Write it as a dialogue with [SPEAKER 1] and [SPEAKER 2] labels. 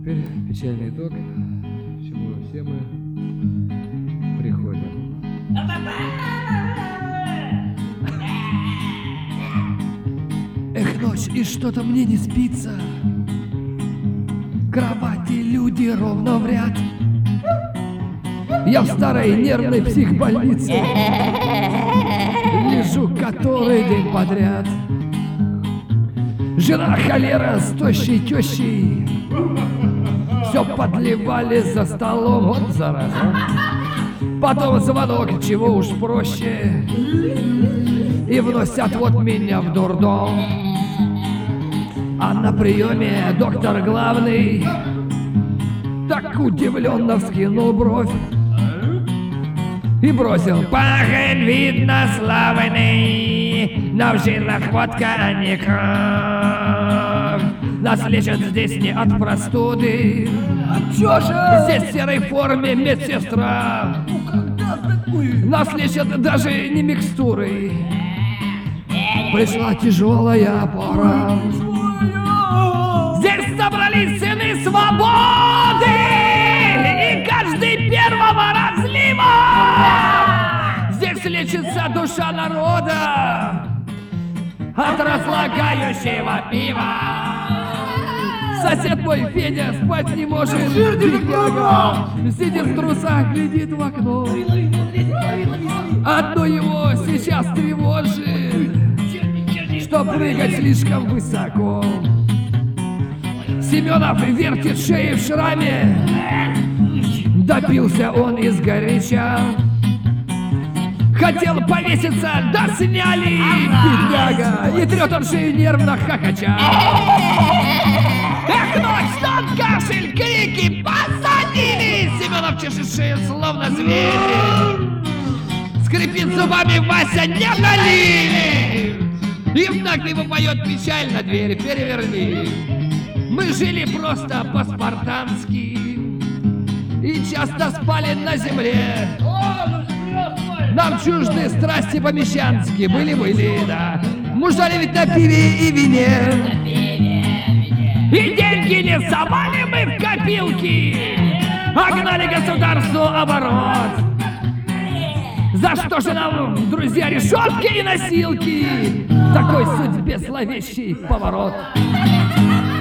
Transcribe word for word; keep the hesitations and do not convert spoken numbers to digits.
[SPEAKER 1] теперь печальный итог, к чему все мы приходим.
[SPEAKER 2] Эх, ночь, и что-то мне не спится. Кровати, люди ровно в ряд. Я в старой нервной психбольнице лежу который день подряд. Жена холера с тощей тещей все подливали за столом, вот зараза. Потом звонок, чего уж проще, и вносят вот меня в дурдом. А на приеме доктор главный так удивленно вскинул бровь и бросил: парень, видно, славный, но в жилах водка, а не кровь. Нас лечат здесь не от простуды.
[SPEAKER 3] А чё же?
[SPEAKER 2] Здесь в серой форме медсестра.
[SPEAKER 3] Ну когда такой?
[SPEAKER 2] Нас лечат даже не микстурой. Пришла тяжелая пора. Здесь собрались сыны свободы, и каждый первого разлива. Здесь лечится душа народа от разлагающего пива. Сосед мой Федя спать не может, бедняга, сидит в трусах, глядит в окно. Одно его сейчас тревожит, что прыгать слишком высоко. Семенов вертит шею в шраме, допился он из горяча. Хотел повеситься, да сняли, бедняга, и трет он шею нервно хохоча. Эх, ночь, стон, кашель, крики, посадили! Семенов чешет шею, словно зверь. Скрипит зубами, Вася, не налили! И в такт ему поет печально, дверь переверни. Мы жили просто по-спартански и часто спали на земле. Нам чужды страсти помещанские, были-были, да. Мужали ведь на пиве и вине. И деньги не совали мы в копилки, а гнали государству оборот. За что же нам, друзья, решетки и носилки? Такой судьбе зловещий поворот.